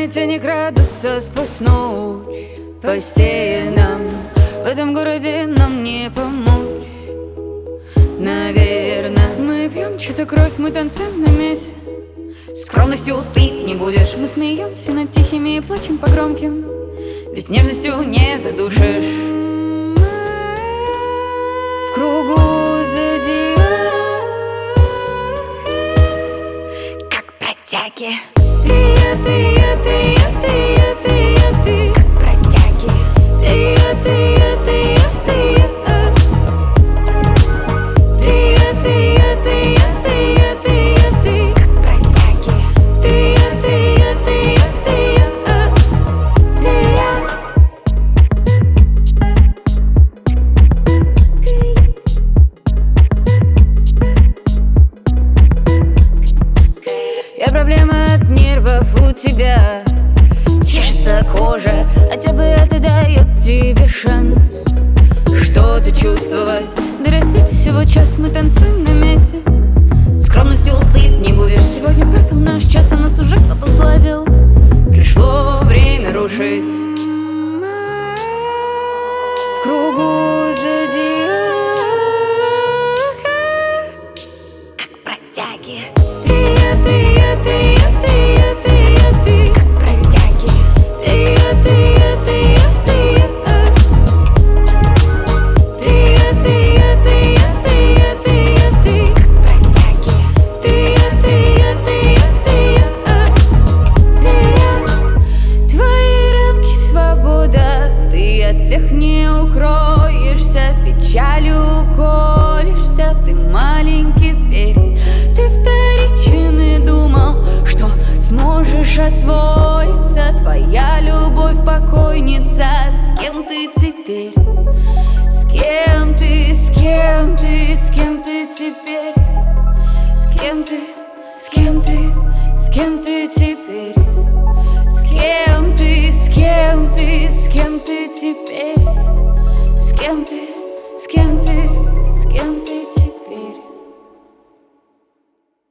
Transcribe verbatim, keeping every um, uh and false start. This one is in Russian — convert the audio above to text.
Черные тени крадутся сквозь ночь по стенам. В этом городе нам не помочь. Наверно, мы пьем чью-то кровь, мы танцуем на месте. Скромностью сыт не будешь. Мы смеемся над тихими и плачем по громким, ведь нежностью не задушишь. В кругу зодиака, как протяги. Ты я, ты я, ты я, ты я, ты я, ты, как протяги. Ты я, ты я, ты я, ты я, ты я, ты я, ты я, ты я, ты я, ты, как протяги. Ты я, ты я, ты я, ты я, ты я. Я проблема от нервов у тебя. Чешется кожа, хотя бы это дает тебе шанс что-то чувствовать. До рассвета всего час, мы танцуем на месте. Скромностью сыт не будешь. Сегодня пропил наш час, а нас уже кто-то сгладил. Пришло время рушить. В кругу зодиака, как протяги. Ты я, ты я, ты я, ты я, ты я, ты, как протяги. Ты я, ты я, ты я, ты я, Ты я, ты я, ты я, ты я, ты я, ты, как протяги. Ты я, ты я, ты я, ты я, ты я. Твои рамки свобода, ты от всех не укроешься. Печалью уколешься, ты маленький зверь. Ты вторичен и думал, что сможешь освоиться. Твоя любовь покойница. С кем ты теперь? С кем ты, с кем ты, с кем ты теперь? С кем ты, с кем ты, с кем ты теперь? С кем ты, с кем ты, с кем ты теперь? С кем ты?